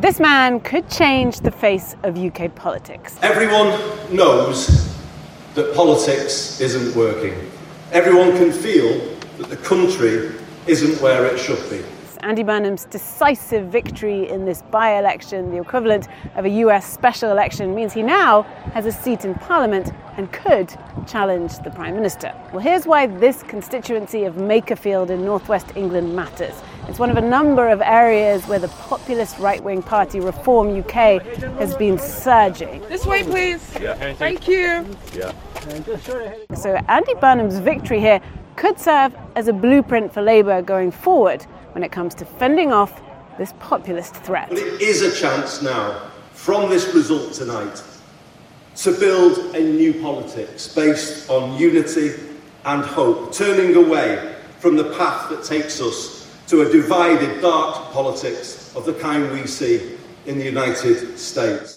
This man could change the face of UK politics. Everyone knows that politics isn't working. Everyone can feel that the country isn't where it should be. Andy Burnham's decisive victory in this by-election, the equivalent of a US special election, means he now has a seat in Parliament and could challenge the Prime Minister. Well, here's why this constituency of Makerfield in northwest England matters. It's one of a number of areas where the populist right-wing party Reform UK has been surging. This way, please. Yeah. Thank you. Yeah. So Andy Burnham's victory here could serve as a blueprint for Labour going forward when it comes to fending off this populist threat. But it is a chance now, from this result tonight, to build a new politics based on unity and hope, turning away from the path that takes us to a divided, dark politics of the kind we see in the United States.